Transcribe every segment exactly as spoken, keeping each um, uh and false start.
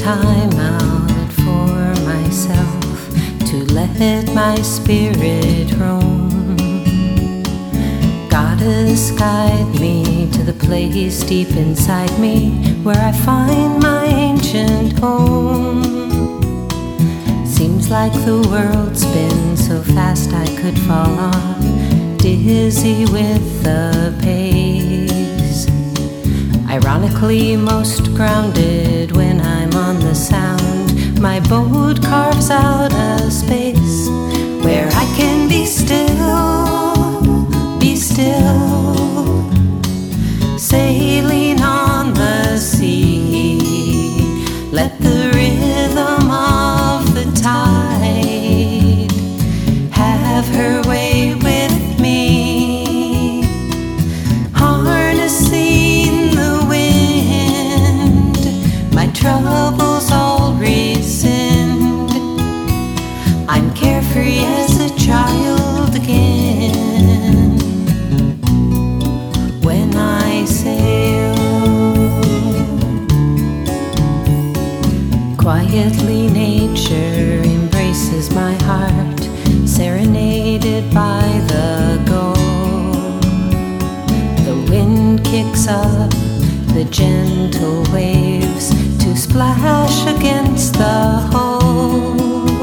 time out for myself to let my spirit roam. Goddess, guide me to the place deep inside me where I find my ancient home. Seems like the world spins so fast I could fall off, dizzy with the pace. Ironically most grounded when I'm on the sound. My boat carves out a space where I can be still, be still, sailing on the sea. Let the rhythm of the tide have her way with me, harnessing the wind. My troubles all rescind. I'm carefree as a child again when I sail. Quietly nature embraces my heart, serenaded by the goal. The wind kicks up the gentle waves to splash against the hull.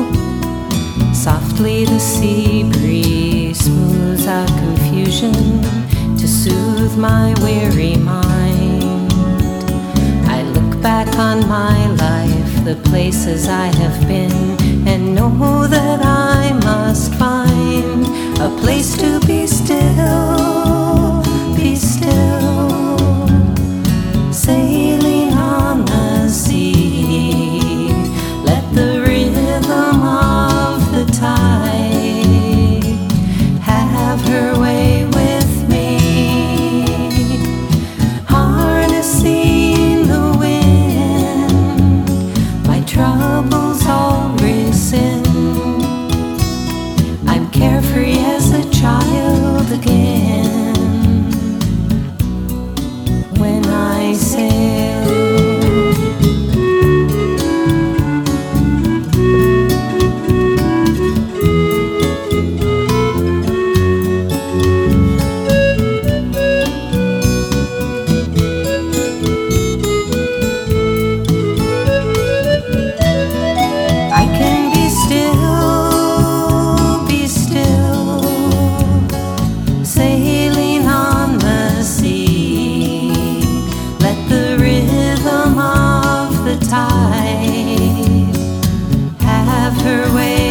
Softly the sea breeze smooths out confusion to soothe my weary mind. I look back on my life, the places I have been, and know that I must find a place to be still, be still, sailing on the sea. Let the rhythm of the tide have her way with me, harnessing the wind. My troubles all rescind. I'm carefree as a child again when I sail. I can be still, be still, sailing on the sea. Let the rhythm of the tide have her way